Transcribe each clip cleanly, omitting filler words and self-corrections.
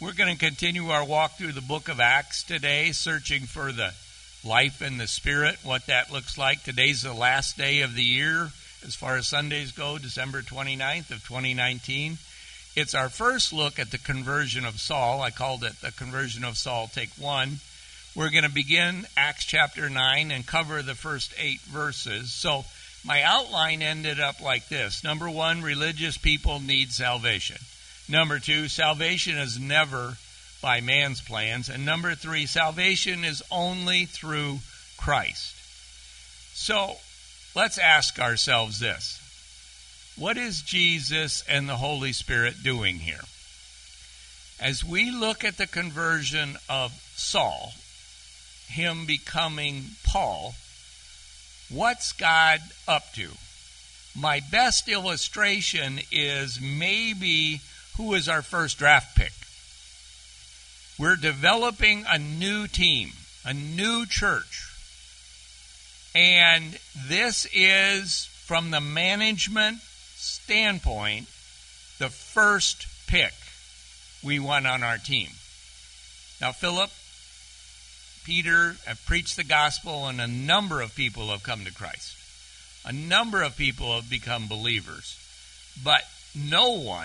We're going to continue our walk through the book of Acts today, searching for the life in the Spirit, what that looks like. Today's the last day of the year as far as Sundays go, December 29th of 2019. It's our first look at the conversion of Saul. I called it the conversion of Saul, take one. We're going to begin Acts chapter 9 and cover the first 8 verses. So my outline ended up like this. Number 1, religious people need salvation. Number 2, salvation is never by man's plans. And number 3, salvation is only through Christ. So let's ask ourselves this. What is Jesus and the Holy Spirit doing here? As we look at the conversion of Saul, him becoming Paul, what's God up to? My best illustration is maybe who is our first draft pick. We're developing a new team, a new church. And this is, from the management standpoint, the first pick we want on our team. Now, Philip, Peter have preached the gospel, and a number of people have come to Christ. A number of people have become believers. But no one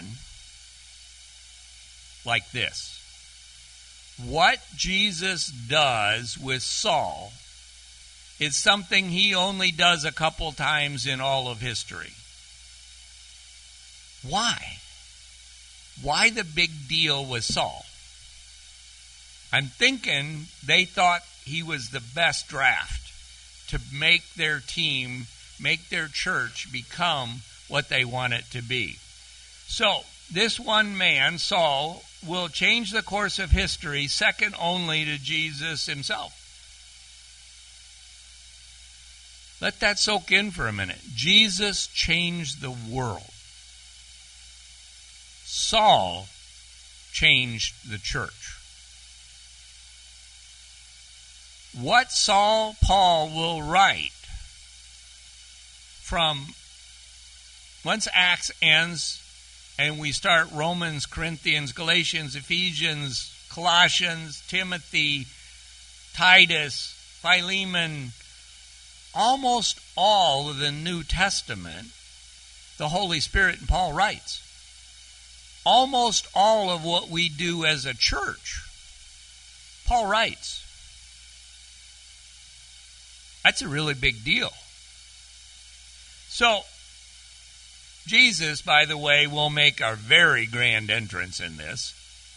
like this. What Jesus does with Saul is something he only does a couple times in all of history. Why? Why the big deal with Saul? I'm thinking they thought he was the best draft to make their team, make their church become what they want it to be. So, this one man, Saul, will change the course of history second only to Jesus himself. Let that soak in for a minute. Jesus changed the world. Saul changed the church. What Paul will write from once Acts ends and we start Romans, Corinthians, Galatians, Ephesians, Colossians, Timothy, Titus, Philemon, almost all of the New Testament, the Holy Spirit and Paul writes. Almost all of what we do as a church, Paul writes. That's a really big deal. So, Jesus, by the way, will make a very grand entrance in this.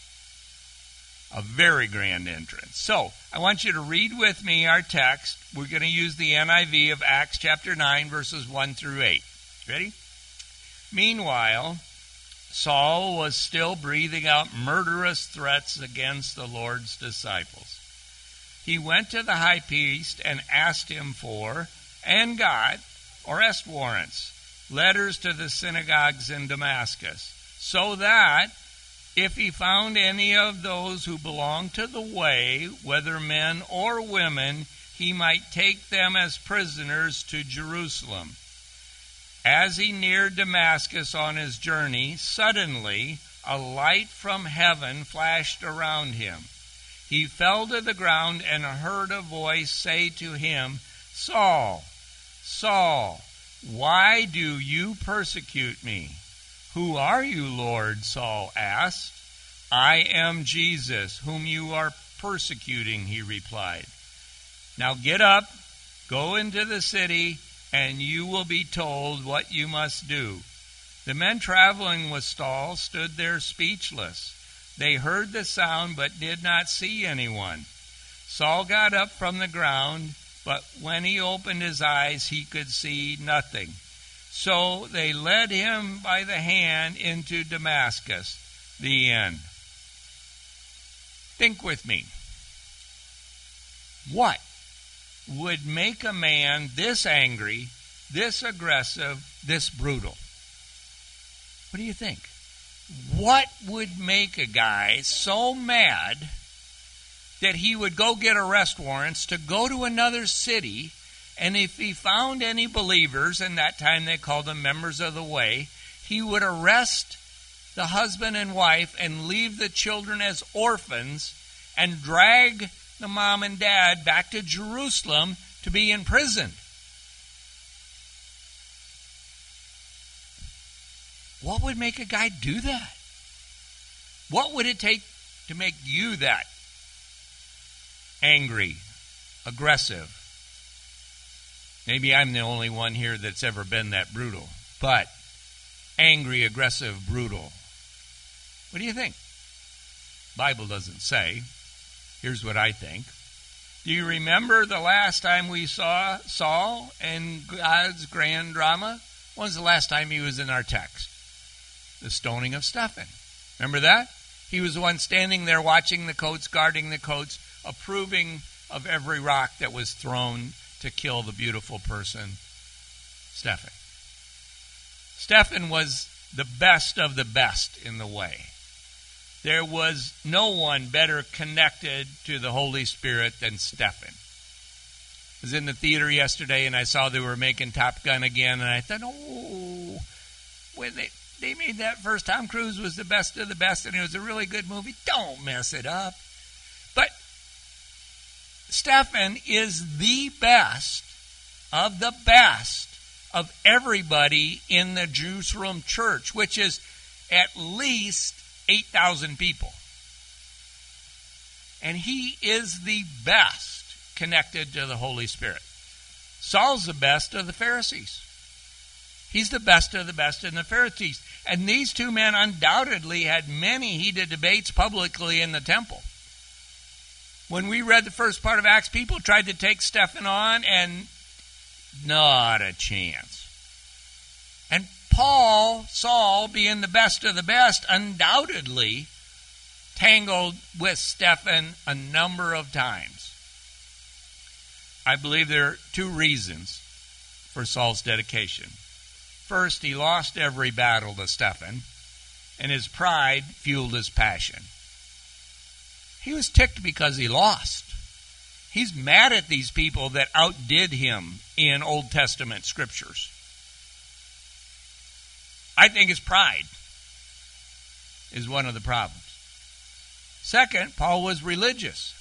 A very grand entrance. So, I want you to read with me our text. We're going to use the NIV of Acts chapter 9, verses 1 through 8. Ready? Meanwhile, Saul was still breathing out murderous threats against the Lord's disciples. He went to the high priest and asked him for, and got, arrest warrants, letters to the synagogues in Damascus, so that if he found any of those who belonged to the way, whether men or women, he might take them as prisoners to Jerusalem. As he neared Damascus on his journey, suddenly a light from heaven flashed around him. He fell to the ground and heard a voice say to him, "Saul, Saul, why do you persecute me?" "Who are you, Lord?" Saul asked. "I am Jesus, whom you are persecuting," he replied. "Now get up, go into the city, and you will be told what you must do." The men traveling with Saul stood there speechless. They heard the sound but did not see anyone. Saul got up from the ground, but when he opened his eyes, he could see nothing. So they led him by the hand into Damascus. The end. Think with me. What would make a man this angry, this aggressive, this brutal? What do you think? What would make a guy so mad that he would go get arrest warrants to go to another city, and if he found any believers, and that time they called them members of the way, he would arrest the husband and wife and leave the children as orphans and drag the mom and dad back to Jerusalem to be imprisoned. What would make a guy do that? What would it take to make you that angry, aggressive? Maybe I'm the only one here that's ever been that brutal. But angry, aggressive, brutal. What do you think? Bible doesn't say. Here's what I think. Do you remember the last time we saw Saul in God's grand drama? When was the last time he was in our text? The stoning of Stephen. Remember that? He was the one standing there watching the coats, guarding the coats, approving of every rock that was thrown to kill the beautiful person, Stephen. Stephen was the best of the best in the way. There was no one better connected to the Holy Spirit than Stephen. I was in the theater yesterday and I saw they were making Top Gun again, and I thought, oh, when they made that first, Tom Cruise was the best of the best, and it was a really good movie. Don't mess it up. But Stephen is the best of everybody in the Jerusalem church, which is at least 8,000 people. And he is the best connected to the Holy Spirit. Saul's the best of the Pharisees. He's the best of the best in the Pharisees. And these two men undoubtedly had many heated debates publicly in the temple. When we read the first part of Acts, people tried to take Stephen on, and not a chance. And Saul, being the best of the best, undoubtedly tangled with Stephen a number of times. I believe there are two reasons for Saul's dedication. First, he lost every battle to Stephen, and his pride fueled his passion. He was ticked because he lost. He's mad at these people that outdid him in Old Testament scriptures. I think his pride is one of the problems. Second, Paul was religious.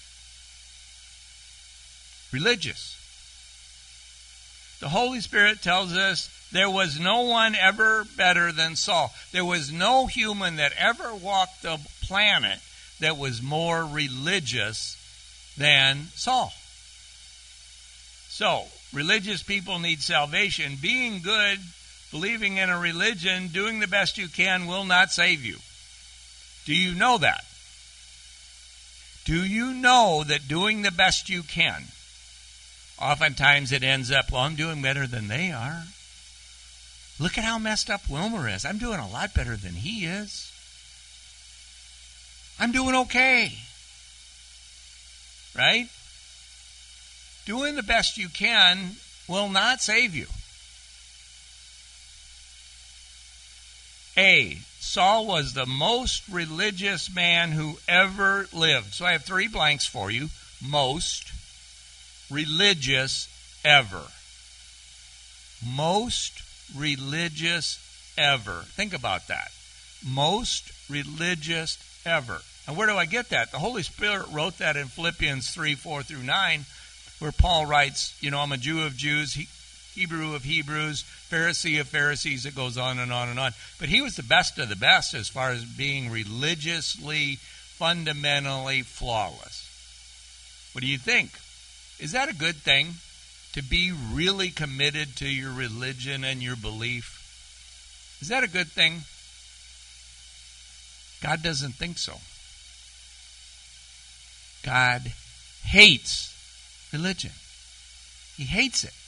Religious. The Holy Spirit tells us there was no one ever better than Saul. There was no human that ever walked the planet that was more religious than Saul. So, religious people need salvation. Being good, believing in a religion, doing the best you can will not save you. Do you know that? Do you know that doing the best you can, oftentimes it ends up, well, I'm doing better than they are. Look at how messed up Wilmer is. I'm doing a lot better than he is. I'm doing okay. Right? Doing the best you can will not save you. Saul was the most religious man who ever lived. So I have 3 blanks for you. Most religious ever. Most religious ever. Think about that. Most religious ever. And where do I get that? The Holy Spirit wrote that in Philippians 3:4-9, where Paul writes, I'm a Jew of Jews, Hebrew of Hebrews, Pharisee of Pharisees. It goes on and on and on. But he was the best of the best as far as being religiously, fundamentally flawless. What do you think? Is that a good thing? To be really committed to your religion and your belief? Is that a good thing? God doesn't think so. God hates religion. He hates it.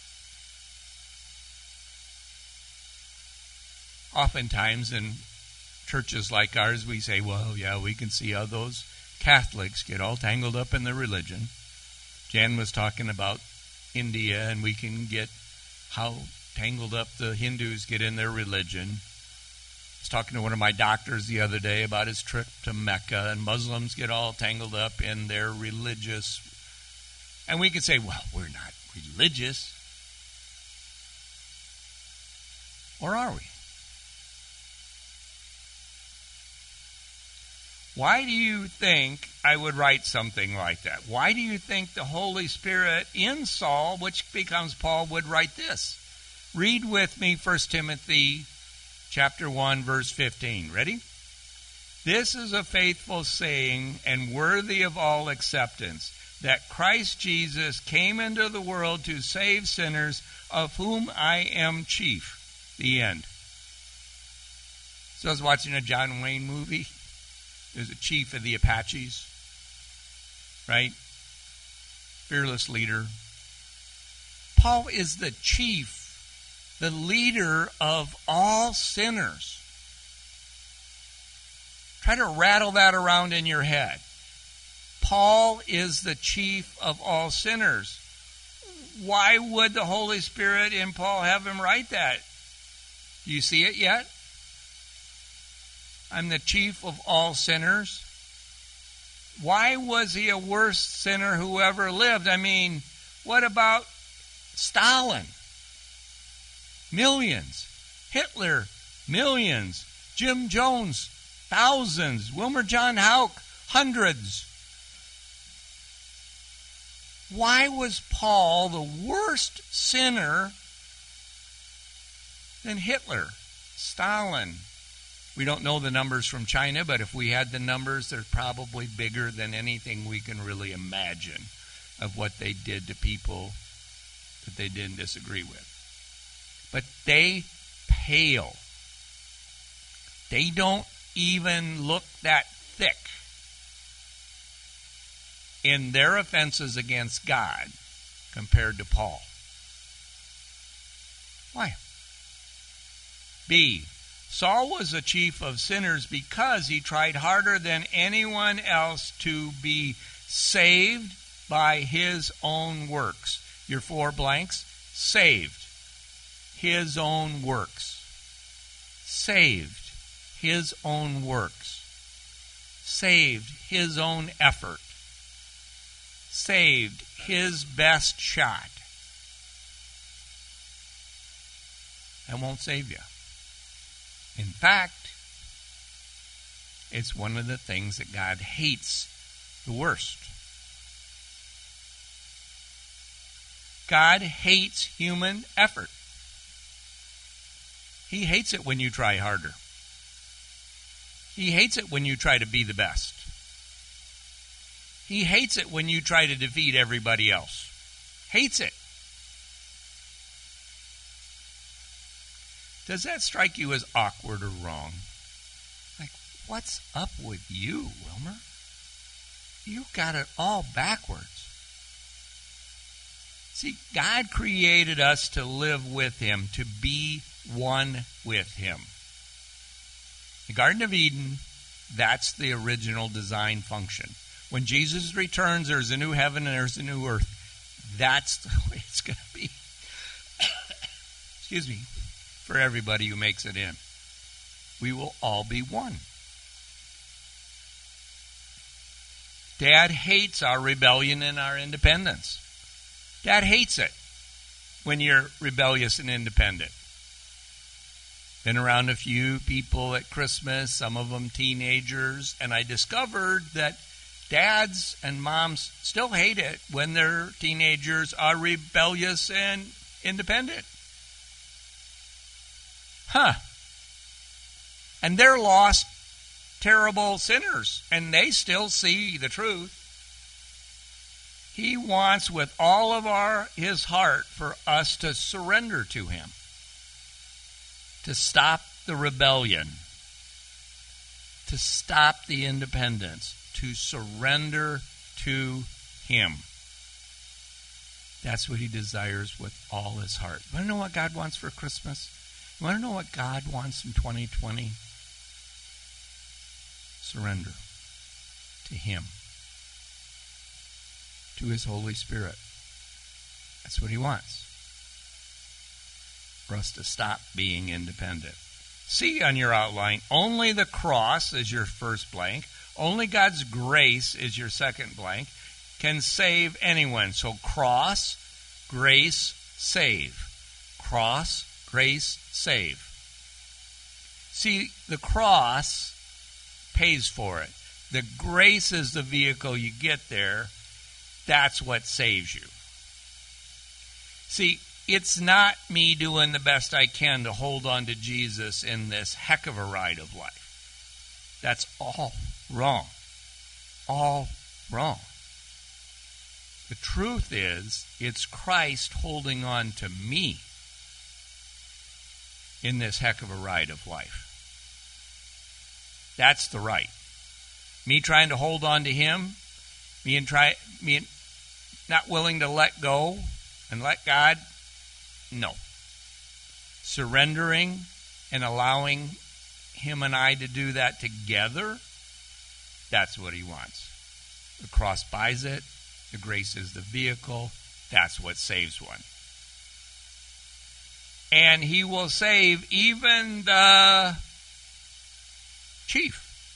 Oftentimes in churches like ours, we say, well, yeah, we can see how those Catholics get all tangled up in their religion. Jan was talking about India, and we can get how tangled up the Hindus get in their religion. I was talking to one of my doctors the other day about his trip to Mecca, and Muslims get all tangled up in their religious. And we can say, well, we're not religious. Or are we? Why do you think I would write something like that? Why do you think the Holy Spirit in Saul, which becomes Paul, would write this? Read with me 1 Timothy chapter 1, verse 15. Ready? This is a faithful saying and worthy of all acceptance, that Christ Jesus came into the world to save sinners, of whom I am chief. The end. So I was watching a John Wayne movie. There's a chief of the Apaches, right? Fearless leader. Paul is the chief, the leader of all sinners. Try to rattle that around in your head. Paul is the chief of all sinners. Why would the Holy Spirit in Paul have him write that? Do you see it yet? I'm the chief of all sinners. Why was he a worse sinner who ever lived? I mean, what about Stalin? Millions. Hitler? Millions. Jim Jones? Thousands. Wilmer John Houck? Hundreds. Why was Paul the worst sinner than Hitler, Stalin? We don't know the numbers from China, but if we had the numbers, they're probably bigger than anything we can really imagine of what they did to people that they didn't disagree with. But they pale. They don't even look that thick in their offenses against God compared to Paul. Why? B. Saul was a chief of sinners because he tried harder than anyone else to be saved by his own works. Your 4 blanks. Saved. His own works. Saved. His own works. Saved. His own effort. Saved. His best shot. That won't save you. In fact, it's one of the things that God hates the worst. God hates human effort. He hates it when you try harder. He hates it when you try to be the best. He hates it when you try to defeat everybody else. Hates it. Does that strike you as awkward or wrong? Like, what's up with you, Wilmer? You got it all backwards. See, God created us to live with Him, to be one with Him. The Garden of Eden, that's the original design function. When Jesus returns, there's a new heaven and there's a new earth. That's the way it's going to be. Excuse me. For everybody who makes it in. We will all be one. Dad hates our rebellion and our independence. Dad hates it when you're rebellious and independent. Been around a few people at Christmas, some of them teenagers, and I discovered that dads and moms still hate it when their teenagers are rebellious and independent. And they're lost, terrible sinners, and they still see the truth. He wants with all of his heart for us to surrender to Him, to stop the rebellion, to stop the independence, to surrender to Him. That's what He desires with all His heart. You want to know what God wants for Christmas? You want to know what God wants in 2020? Surrender to Him, to His Holy Spirit. That's what He wants. For us to stop being independent. See on your outline, only the cross is your first blank. Only God's grace is your second blank. Can save anyone. So cross, grace, save. Cross, grace, save. See, the cross pays for it. The grace is the vehicle you get there. That's what saves you. See, it's not me doing the best I can to hold on to Jesus in this heck of a ride of life. That's all wrong. All wrong. The truth is, it's Christ holding on to me in this heck of a ride of life. That's the right. Me trying to hold on to Him, me not willing to let go and let God, no. Surrendering and allowing Him and I to do that together, that's what He wants. The cross buys it. The grace is the vehicle. That's what saves one. And He will save even the chief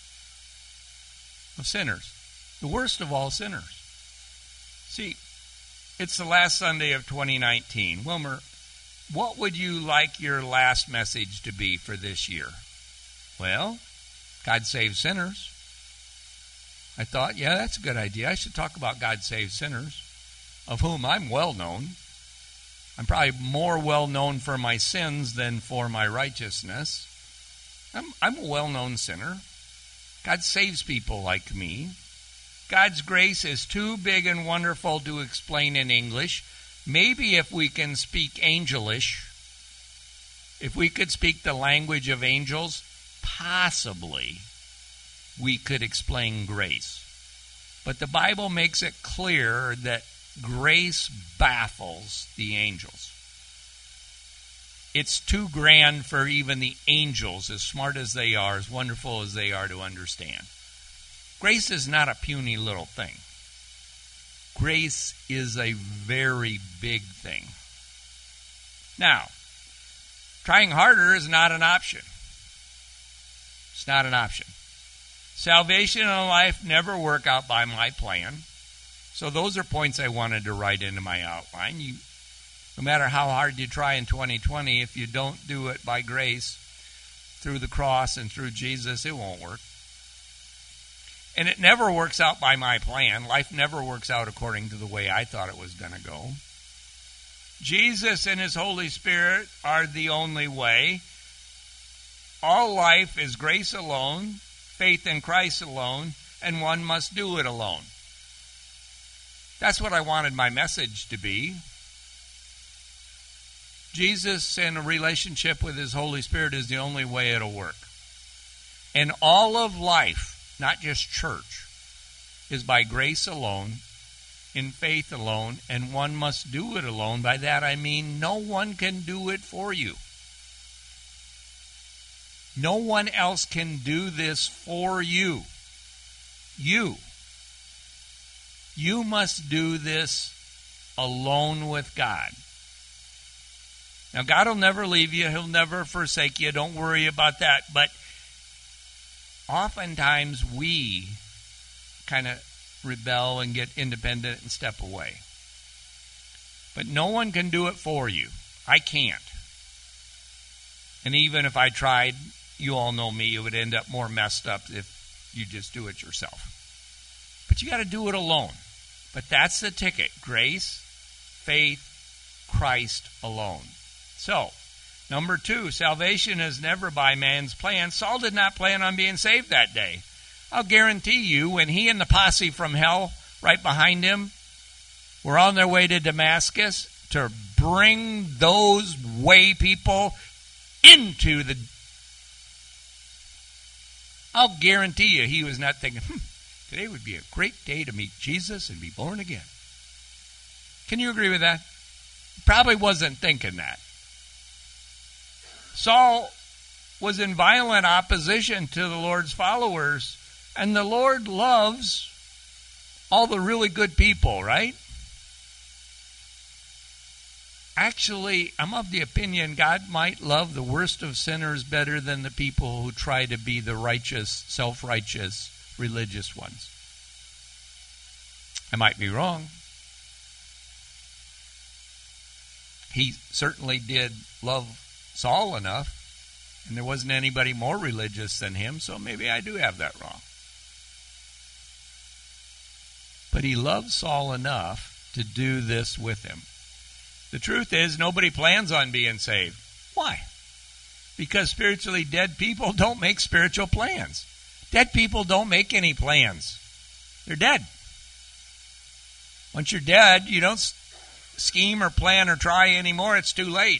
of sinners, the worst of all sinners. See, it's the last Sunday of 2019. Wilmer, what would you like your last message to be for this year? Well, God saves sinners. I thought, yeah, that's a good idea. I should talk about God saves sinners, of whom I'm well known. I'm probably more well known for my sins than for my righteousness. I'm a well-known sinner. God saves people like me. God's grace is too big and wonderful to explain in English. Maybe if we can speak angelish, if we could speak the language of angels, possibly we could explain grace. But the Bible makes it clear that grace baffles the angels. It's too grand for even the angels, as smart as they are, as wonderful as they are, to understand. Grace is not a puny little thing. Grace is a very big thing. Now, trying harder is not an option. It's not an option. Salvation and life never work out by my plan. So those are points I wanted to write into my outline. No matter how hard you try in 2020, if you don't do it by grace, through the cross and through Jesus, it won't work. And it never works out by my plan. Life never works out according to the way I thought it was going to go. Jesus and His Holy Spirit are the only way. All life is grace alone, faith in Christ alone, and one must do it alone. That's what I wanted my message to be. Jesus and a relationship with His Holy Spirit is the only way it'll work. And all of life, not just church, is by grace alone, in faith alone, and one must do it alone. By that I mean no one can do it for you. No one else can do this for you. You must do this alone with God. Now, God will never leave you. He'll never forsake you. Don't worry about that. But oftentimes we kind of rebel and get independent and step away. But no one can do it for you. I can't. And even if I tried, you all know me, it would end up more messed up if you just do it yourself. But you got to do it alone. But that's the ticket. Grace, faith, Christ alone. So, number 2, salvation is never by man's plan. Saul did not plan on being saved that day. I'll guarantee you, when he and the posse from hell right behind him were on their way to Damascus to bring those way people into the... I'll guarantee you he was not thinking, today would be a great day to meet Jesus and be born again. Can you agree with that? Probably wasn't thinking that. Saul was in violent opposition to the Lord's followers, and the Lord loves all the really good people, right? Actually, I'm of the opinion God might love the worst of sinners better than the people who try to be the righteous, self-righteous, religious ones. I might be wrong. He certainly did love Saul enough, and there wasn't anybody more religious than him, so maybe I do have that wrong. But he loved Saul enough to do this with him. The truth is, nobody plans on being saved. Why? Because spiritually dead people don't make spiritual plans. Dead people don't make any plans. They're dead. Once you're dead, you don't scheme or plan or try anymore. It's too late.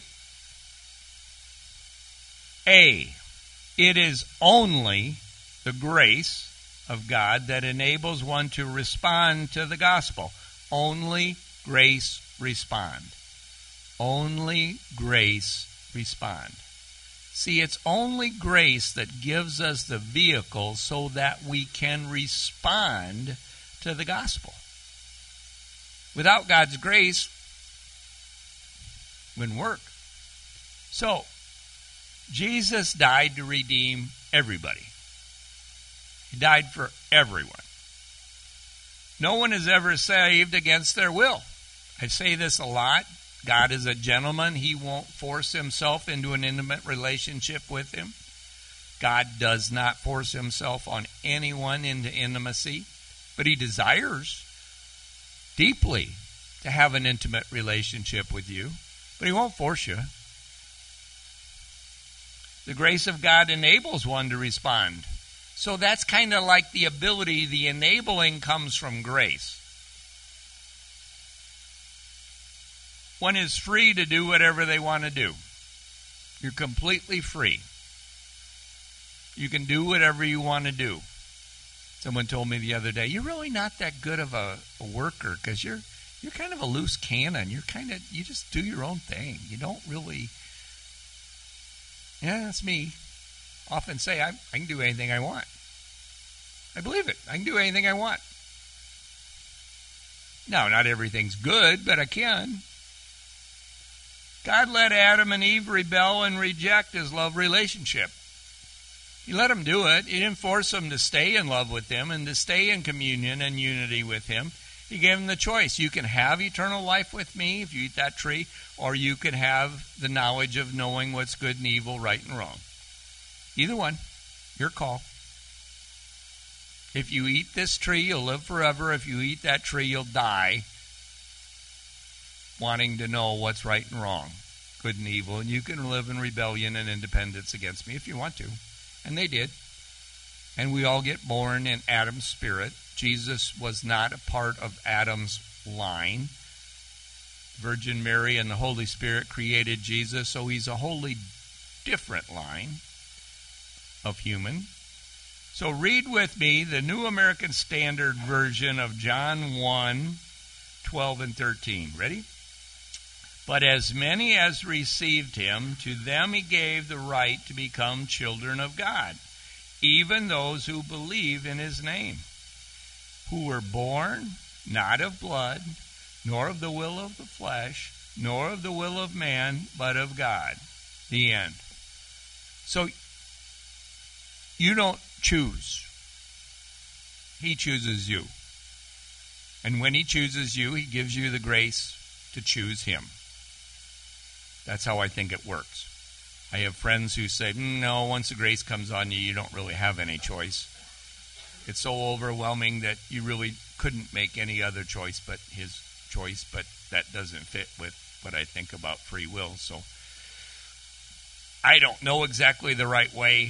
It is only the grace of God that enables one to respond to the gospel. Only grace respond. Only grace respond. See, it's only grace that gives us the vehicle so that we can respond to the gospel. Without God's grace, it wouldn't work. So, Jesus died to redeem everybody. He died for everyone. No one is ever saved against their will. I say this a lot. God is a gentleman. He won't force himself into an intimate relationship with him. God does not force himself on anyone into intimacy, but he desires deeply to have an intimate relationship with you, but he won't force you. The grace of God enables one to respond. So that's kind of like the ability, the enabling comes from grace. One is free to do whatever they want to do. You're completely free. You can do whatever you want to do. Someone told me the other day, you're really not that good of a worker because you're kind of a loose cannon. You just do your own thing. You don't really. Yeah, that's me. Often say I can do anything I want. I believe it. I can do anything I want. No, not everything's good, but I can. God let Adam and Eve rebel and reject his love relationship. He let them do it. He didn't force them to stay in love with him and to stay in communion and unity with him. He gave them the choice. You can have eternal life with me if you eat that tree, or you can have the knowledge of knowing what's good and evil, right and wrong. Either one, your call. If you eat this tree, you'll live forever. If you eat that tree, you'll die wanting to know what's right and wrong, good and evil. And you can live in rebellion and independence against me if you want to. And they did. And we all get born in Adam's spirit. Jesus was not a part of Adam's line. Virgin Mary and the Holy Spirit created Jesus, so he's a wholly different line of human. So read with me the New American Standard Version of John 1:12 and 13. Ready? But as many as received him, to them he gave the right to become children of God, even those who believe in his name, who were born not of blood, nor of the will of the flesh, nor of the will of man, but of God. The end. So you don't choose. He chooses you. And when he chooses you, he gives you the grace to choose him. That's how I think it works. I have friends who say, no, once the grace comes on you, you don't really have any choice. It's so overwhelming that you really couldn't make any other choice but his choice, but that doesn't fit with what I think about free will. So I don't know exactly the right way.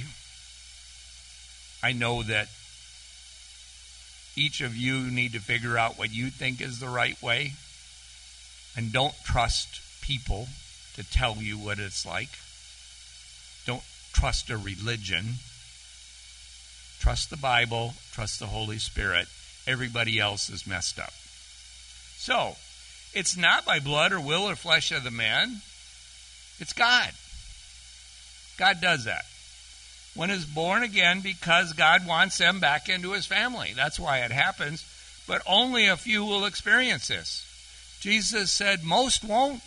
I know that each of you need to figure out what you think is the right way, and don't trust people to tell you what it's like. Don't trust a religion. Trust the Bible. Trust the Holy Spirit. Everybody else is messed up. So, it's not by blood or will or flesh of the man. It's God. God does that. One is born again because God wants them back into his family. That's why it happens. But only a few will experience this. Jesus said most won't.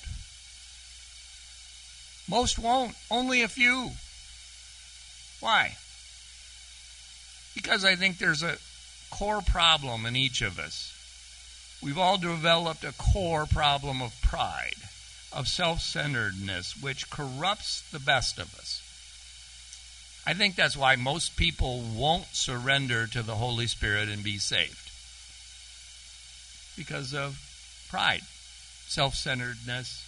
Most won't. Only a few. Why? Because I think there's a core problem in each of us. We've all developed a core problem of pride, of self-centeredness, which corrupts the best of us. I think that's why most people won't surrender to the Holy Spirit and be saved. because of pride, self-centeredness,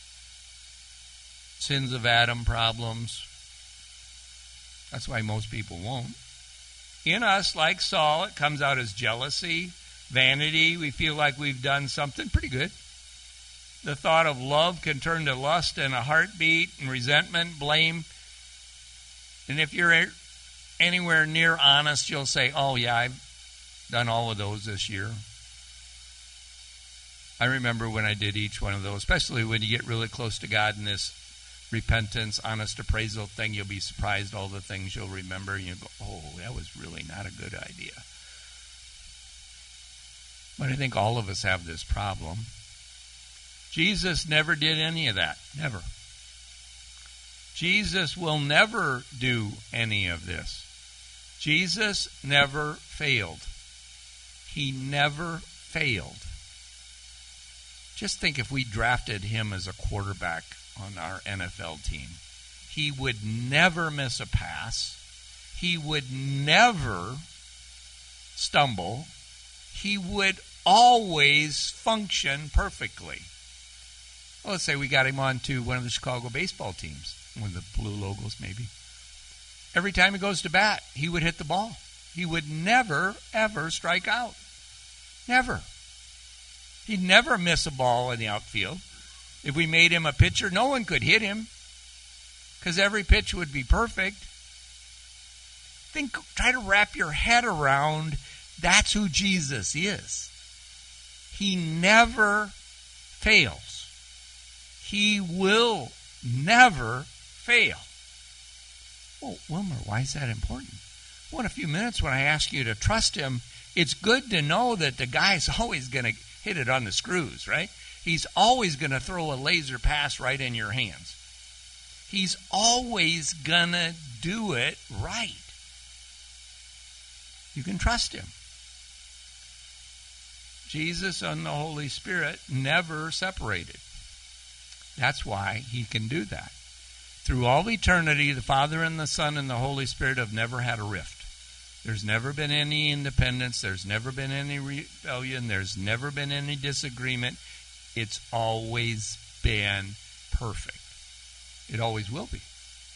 sins of Adam problems. That's why most people won't. In us, like Saul, it comes out as jealousy, vanity. We feel like we've done something pretty good. The thought of love can turn to lust and a heartbeat and resentment, blame. And if you're anywhere near honest, you'll say, oh, yeah, I've done all of those this year. I remember when I did each one of those, especially when you get really close to God in this repentance, honest appraisal thing. You'll be surprised all the things you'll remember. And you go, oh, that was really not a good idea. But I think all of us have this problem. Jesus never did any of that. Never. Jesus will never do any of this. Jesus never failed. He never failed. Just think if we drafted him as a quarterback on our NFL team. He would never miss a pass. He would never stumble. He would always function perfectly. Well, let's say we got him on to one of the Chicago baseball teams, one of the blue logos maybe. Every time he goes to bat, he would hit the ball. He would never, ever strike out. Never. He'd never miss a ball in the outfield. If we made him a pitcher, no one could hit him because every pitch would be perfect. Try to wrap your head around that's who Jesus is. He never fails. He will never fail. Well, Wilmer, why is that important? Well, in a few minutes when I ask you to trust him, it's good to know that the guy's always going to hit it on the screws, right? He's always going to throw a laser pass right in your hands. He's always going to do it right. You can trust him. Jesus and the Holy Spirit never separated. That's why he can do that. Through all eternity, the Father and the Son and the Holy Spirit have never had a rift. There's never been any independence. There's never been any rebellion. There's never been any disagreement. It's always been perfect. It always will be.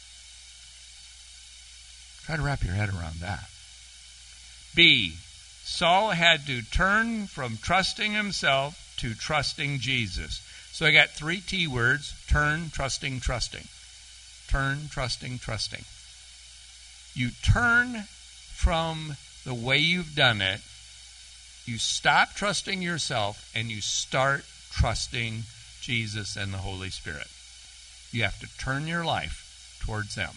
Try to wrap your head around that. B, Saul had to turn from trusting himself to trusting Jesus. So I got 3 T words: turn, trusting, trusting. Turn, trusting, trusting. You turn from the way you've done it. You stop trusting yourself and you start trusting Jesus and the Holy Spirit. You have to turn your life towards them.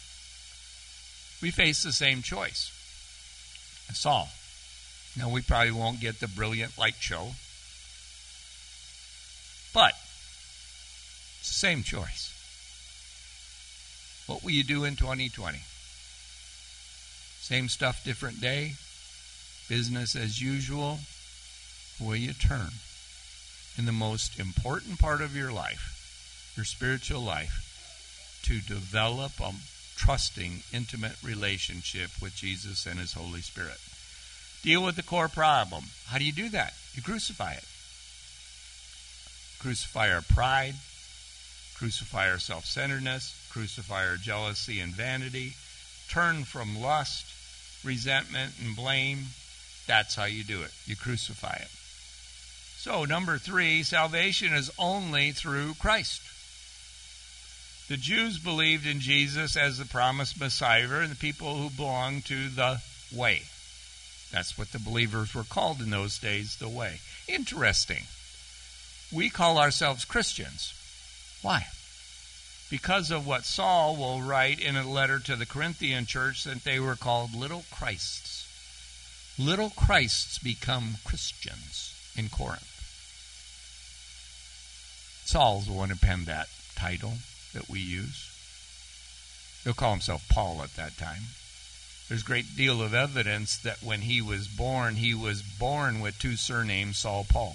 We face the same choice. Saul. Now, we probably won't get the brilliant light show, but it's the same choice. What will you do in 2020? Same stuff, different day? Business as usual? Will you turn in the most important part of your life, your spiritual life, to develop a trusting, intimate relationship with Jesus and his Holy Spirit? Deal with the core problem. How do you do that? You crucify it. Crucify our pride, crucify our self-centeredness, crucify our jealousy and vanity, turn from lust, resentment, and blame. That's how you do it. You crucify it. So, number 3, salvation is only through Christ. The Jews believed in Jesus as the promised Messiah, and the people who belonged to the way. That's what the believers were called in those days, the way. Interesting. We call ourselves Christians. Why? Because of what Saul will write in a letter to the Corinthian church, that they were called little Christs. Little Christs become Christians in Corinth. Saul's the one who penned that title that we use. He'll call himself Paul at that time. There's a great deal of evidence that when he was born with 2 surnames, Saul, Paul.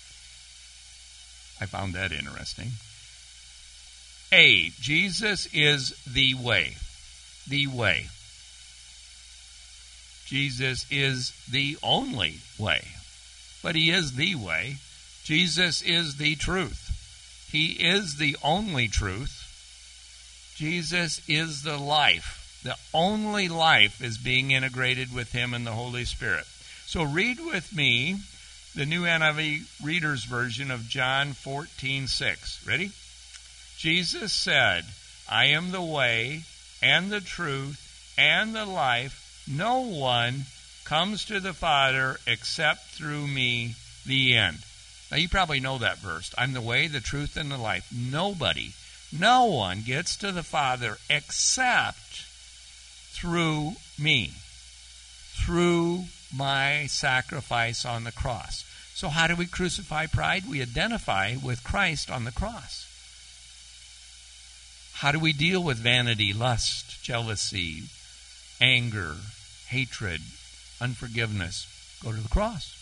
I found that interesting. A, Jesus is the way. The way. Jesus is the only way. but he is the way. Jesus is the truth. He is the only truth. Jesus is the life. The only life is being integrated with him and the Holy Spirit. So read with me the New NIV Reader's Version of John 14:6. Ready? Jesus said, I am the way and the truth and the life. No one comes to the Father except through me, the end. Now you probably know that verse. I'm the way, the truth, and the life. Nobody, no one gets to the Father except through me, through my sacrifice on the cross. So how do we crucify pride? We identify with Christ on the cross. How do we deal with vanity, lust, jealousy, anger, hatred, unforgiveness? Go to the cross.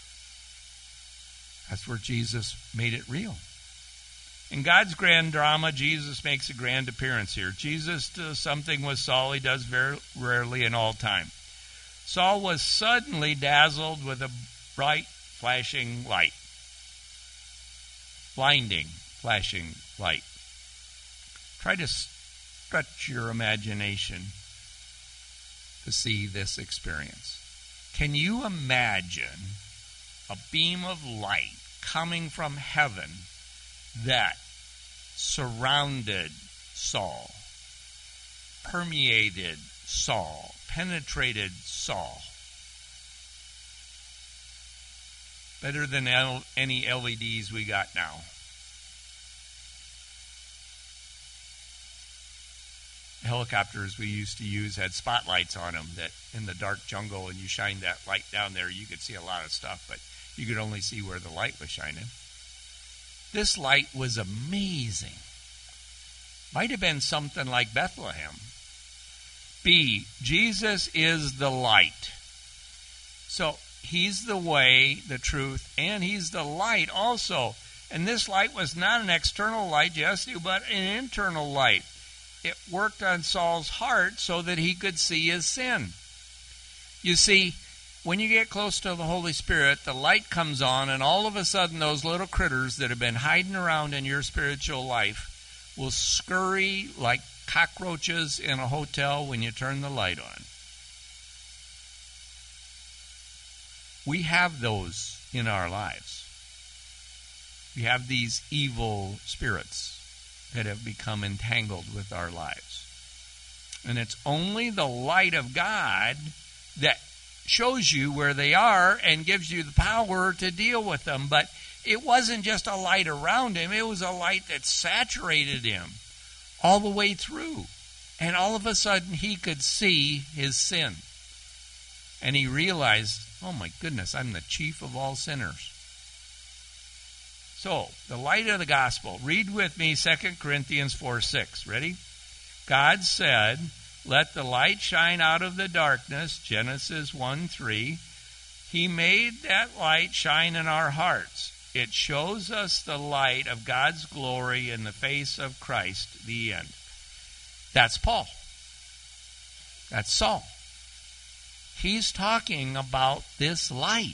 That's where Jesus made it real. In God's grand drama, Jesus makes a grand appearance here. Jesus does something with Saul he does very rarely in all time. Saul was suddenly dazzled with a bright, flashing light. Blinding, flashing light. Try to stretch your imagination to see this experience. Can you imagine a beam of light coming from heaven that surrounded Saul, permeated Saul, penetrated Saul? Better than any LEDs we got now. Helicopters we used to use had spotlights on them that in the dark jungle, and you shine that light down there, you could see a lot of stuff, but you could only see where the light was shining. This light was amazing. Might have been something like Bethlehem. B, Jesus is the light. So he's the way, the truth, and he's the light also. And this light was not an external light, Jesse, but an internal light. It worked on Saul's heart so that he could see his sin. You see, when you get close to the Holy Spirit, the light comes on, and all of a sudden those little critters that have been hiding around in your spiritual life will scurry like cockroaches in a hotel when you turn the light on. We have those in our lives. We have these evil spirits that have become entangled with our lives. And it's only the light of God that shows you where they are and gives you the power to deal with them. But it wasn't just a light around him. It was a light that saturated him all the way through. And all of a sudden he could see his sin. And he realized, oh my goodness, I'm the chief of all sinners. So, the light of the gospel. Read with me 2 Corinthians 4:6. Ready? God said, let the light shine out of the darkness, Genesis 1:3. He made that light shine in our hearts. It shows us the light of God's glory in the face of Christ, the end. That's Paul. That's Saul. He's talking about this light.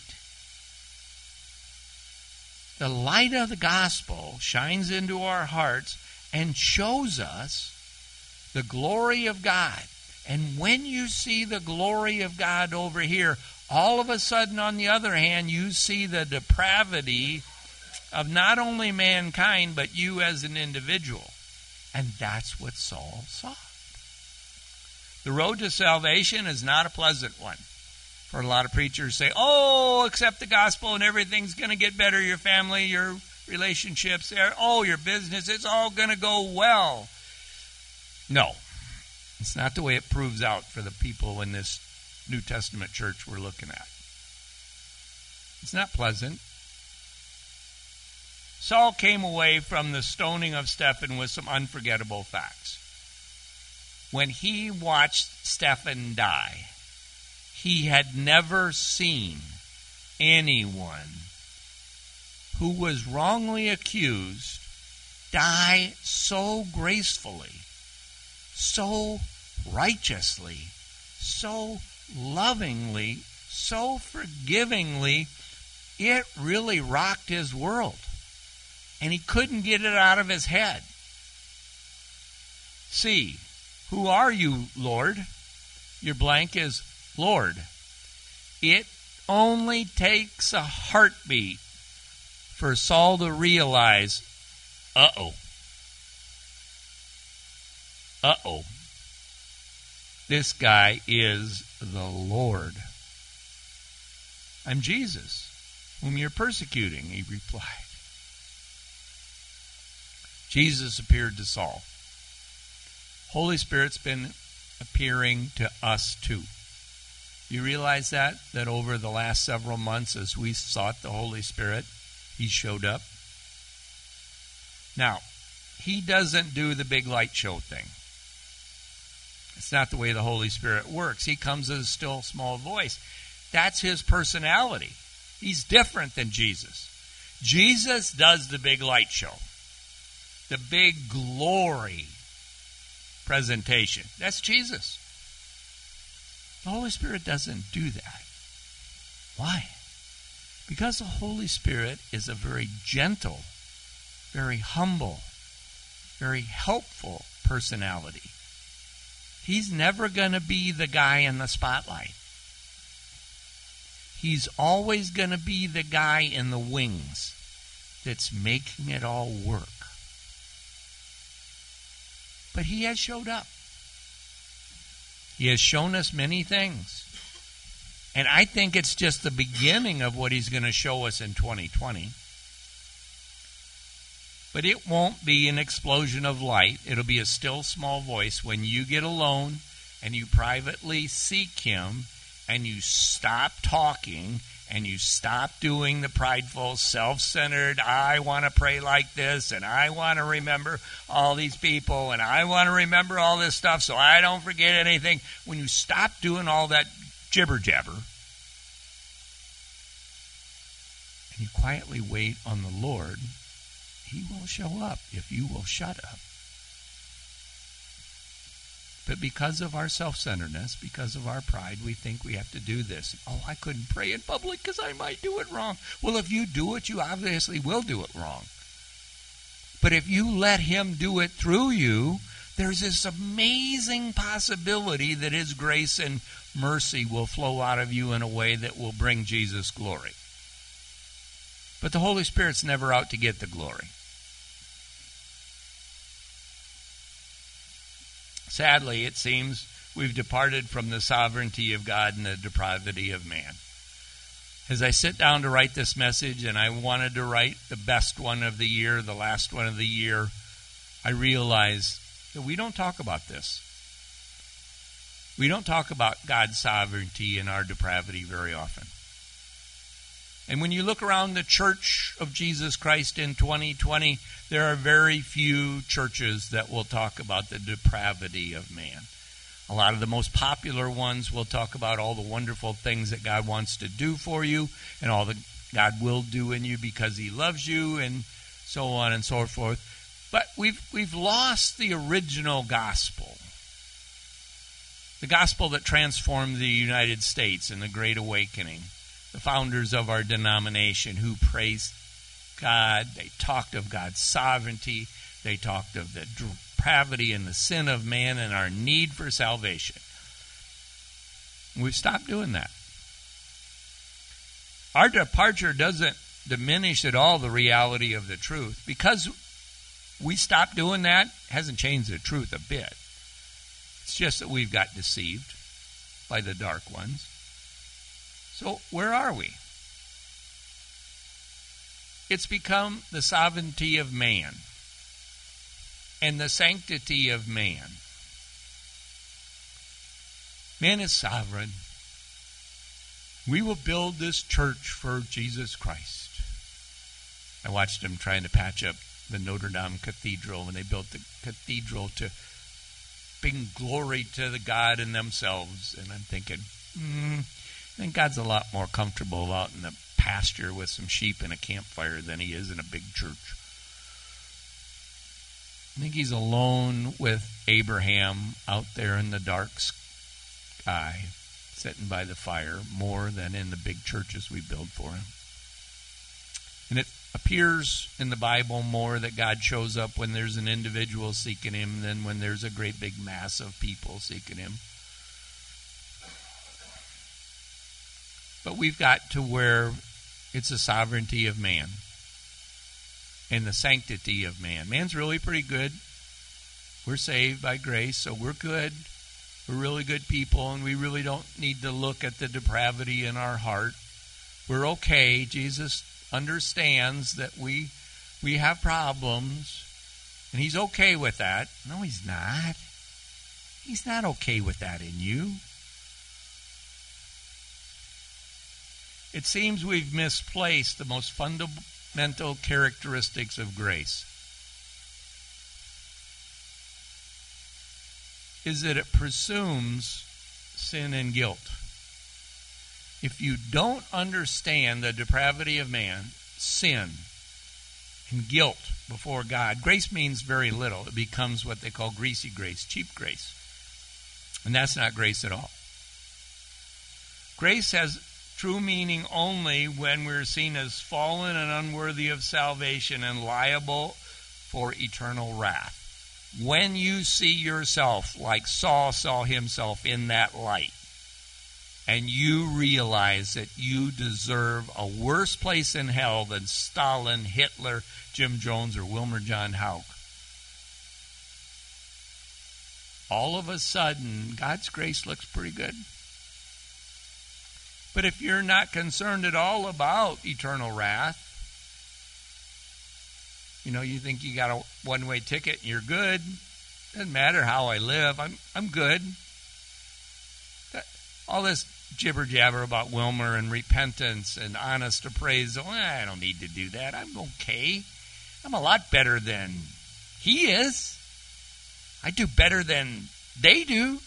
The light of the gospel shines into our hearts and shows us the glory of God. And when you see the glory of God over here, all of a sudden, on the other hand, you see the depravity of not only mankind, but you as an individual. And that's what Saul saw. The road to salvation is not a pleasant one. For a lot of preachers say, oh, accept the gospel and everything's going to get better. Your family, your relationships, your business, it's all going to go well. No, it's not the way it proves out for the people in this New Testament church we're looking at. It's not pleasant. Saul came away from the stoning of Stephen with some unforgettable facts. When he watched Stephen die, he had never seen anyone who was wrongly accused die so gracefully, so righteously, so lovingly, so forgivingly, it really rocked his world. And he couldn't get it out of his head. C, who are you, Lord? Your blank is Lord. It only takes a heartbeat for Saul to realize, uh-oh, this guy is the Lord. I'm Jesus, whom you're persecuting, he replied. Jesus appeared to Saul. Holy Spirit's been appearing to us too. You realize that over the last several months as we sought the Holy Spirit, he showed up? Now, he doesn't do the big light show thing. It's not the way the Holy Spirit works. He comes as a still, small voice. That's his personality. He's different than Jesus. Jesus does the big light show, the big glory presentation. That's Jesus. The Holy Spirit doesn't do that. Why? Because the Holy Spirit is a very gentle, very humble, very helpful personality. He's never going to be the guy in the spotlight. He's always going to be the guy in the wings that's making it all work. But he has showed up. He has shown us many things. And I think it's just the beginning of what he's going to show us in 2020. But it won't be an explosion of light. It'll be a still small voice when you get alone and you privately seek him and you stop talking and you stop doing the prideful, self-centered, I want to pray like this and I want to remember all these people and I want to remember all this stuff so I don't forget anything. When you stop doing all that jibber-jabber and you quietly wait on the Lord, he will show up if you will shut up. But because of our self-centeredness, because of our pride, we think we have to do this. Oh, I couldn't pray in public because I might do it wrong. Well, if you do it, you obviously will do it wrong. But if you let him do it through you, there's this amazing possibility that his grace and mercy will flow out of you in a way that will bring Jesus glory. But the Holy Spirit's never out to get the glory. Sadly, it seems we've departed from the sovereignty of God and the depravity of man. As I sit down to write this message, and I wanted to write the best one of the year, the last one of the year, I realize that we don't talk about this. We don't talk about God's sovereignty and our depravity very often. And when you look around the Church of Jesus Christ in 2020, there are very few churches that will talk about the depravity of man. A lot of the most popular ones will talk about all the wonderful things that God wants to do for you and all that God will do in you because he loves you and so on and so forth. But we've lost the original gospel. The gospel that transformed the United States in the Great Awakening. The founders of our denomination who praised God. They talked of God's sovereignty. They talked of the depravity and the sin of man and our need for salvation. We've stopped doing that. Our departure doesn't diminish at all the reality of the truth. Because we stopped doing that, hasn't changed the truth a bit. It's just that we've got deceived by the dark ones. So where are we? It's become the sovereignty of man and the sanctity of man. Man is sovereign. We will build this church for Jesus Christ. I watched them trying to patch up the Notre Dame Cathedral when they built the cathedral to bring glory to the God in themselves. And I'm thinking, I think God's a lot more comfortable out in the pasture with some sheep and a campfire than he is in a big church. I think he's alone with Abraham out there in the dark sky, sitting by the fire, more than in the big churches we build for him. And it appears in the Bible more that God shows up when there's an individual seeking him than when there's a great big mass of people seeking him. But we've got to where it's the sovereignty of man and the sanctity of man. Man's really pretty good. We're saved by grace, so we're good. We're really good people, and we really don't need to look at the depravity in our heart. We're okay. Jesus understands that we have problems, and he's okay with that. No, he's not. He's not okay with that in you. It seems we've misplaced the most fundamental characteristics of grace. Is that it presumes sin and guilt. If you don't understand the depravity of man, sin, and guilt before God, grace means very little. It becomes what they call greasy grace, cheap grace. And that's not grace at all. Grace has true meaning only when we're seen as fallen and unworthy of salvation and liable for eternal wrath. When you see yourself like Saul saw himself in that light, and you realize that you deserve a worse place in hell than Stalin, Hitler, Jim Jones, or Wilmer John Houck, all of a sudden, God's grace looks pretty good. But if you're not concerned at all about eternal wrath, you think you got a one-way ticket and you're good. Doesn't matter how I live. I'm good. All this jibber-jabber about Wilmer and repentance and honest appraisal, I don't need to do that. I'm okay. I'm a lot better than he is. I do better than they do.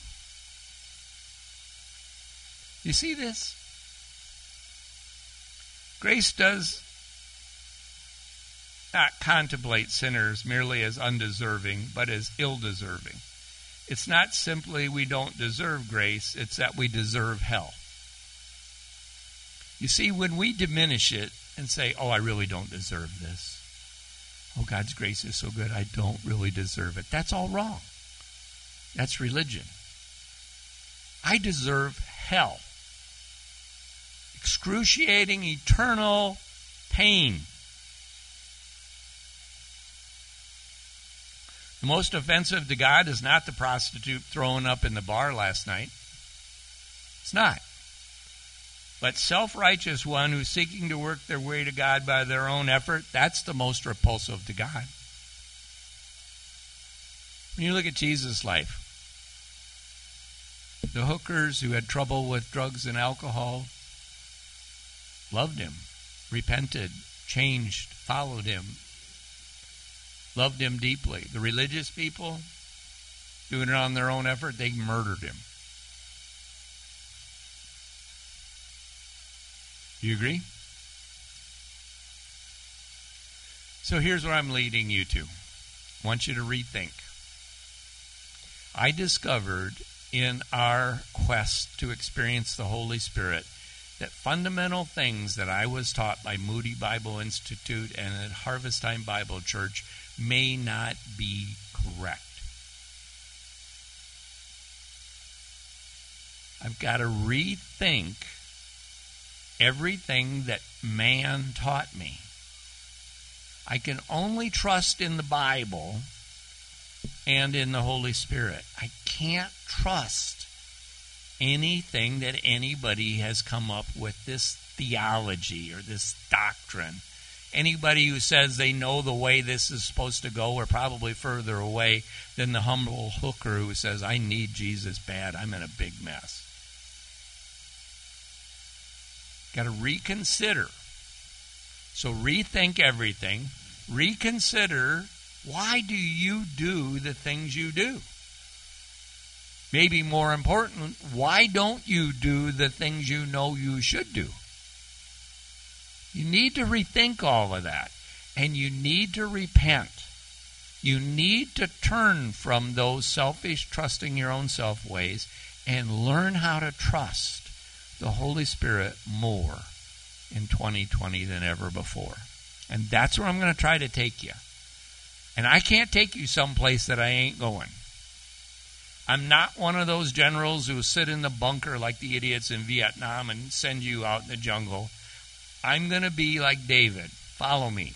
You see this? Grace does not contemplate sinners merely as undeserving, but as ill-deserving. It's not simply we don't deserve grace, it's that we deserve hell. You see, when we diminish it and say, I really don't deserve this. Oh, God's grace is so good, I don't really deserve it. That's all wrong. That's religion. I deserve hell. Excruciating, eternal pain. The most offensive to God is not the prostitute throwing up in the bar last night. It's not. But self-righteous one who's seeking to work their way to God by their own effort, that's the most repulsive to God. When you look at Jesus' life, the hookers who had trouble with drugs and alcohol loved him, repented, changed, followed him, loved him deeply. The religious people, doing it on their own effort, they murdered him. Do you agree? So here's where I'm leading you to. I want you to rethink. I discovered in our quest to experience the Holy Spirit that fundamental things that I was taught by Moody Bible Institute and at Harvest Time Bible Church may not be correct. I've got to rethink everything that man taught me. I can only trust in the Bible and in the Holy Spirit. I can't trust anything that anybody has come up with, this theology or this doctrine. Anybody who says they know the way this is supposed to go are probably further away than the humble hooker who says, I need Jesus bad. I'm in a big mess. Got to reconsider. So rethink everything. Reconsider, why do you do the things you do? Maybe more important, why don't you do the things you know you should do? You need to rethink all of that. And you need to repent. You need to turn from those selfish, trusting your own self ways and learn how to trust the Holy Spirit more in 2020 than ever before. And that's where I'm going to try to take you. And I can't take you someplace that I ain't going. I'm not one of those generals who sit in the bunker like the idiots in Vietnam and send you out in the jungle. I'm going to be like David. Follow me.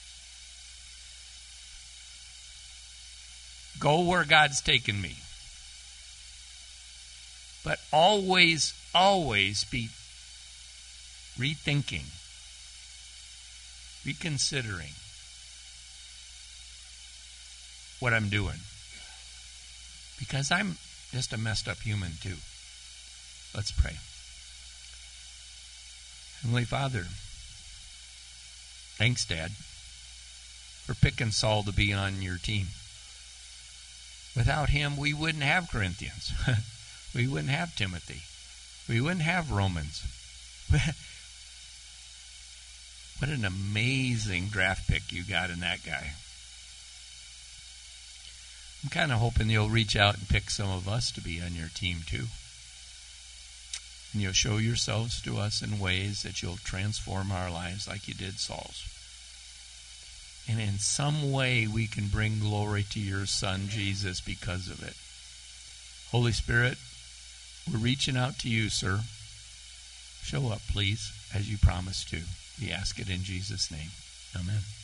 Go where God's taken me. But always, always be rethinking, reconsidering what I'm doing. Because I'm just a messed up human too. Let's pray. Heavenly Father, thanks, Dad, for picking Saul to be on your team. Without him, we wouldn't have Corinthians. We wouldn't have Timothy. We wouldn't have Romans. What an amazing draft pick you got in that guy. I'm kind of hoping you'll reach out and pick some of us to be on your team too. And you'll show yourselves to us in ways that you'll transform our lives like you did Saul's. And in some way we can bring glory to your Son, Jesus, because of it. Holy Spirit, we're reaching out to you, sir. Show up, please, as you promised to. We ask it in Jesus' name. Amen.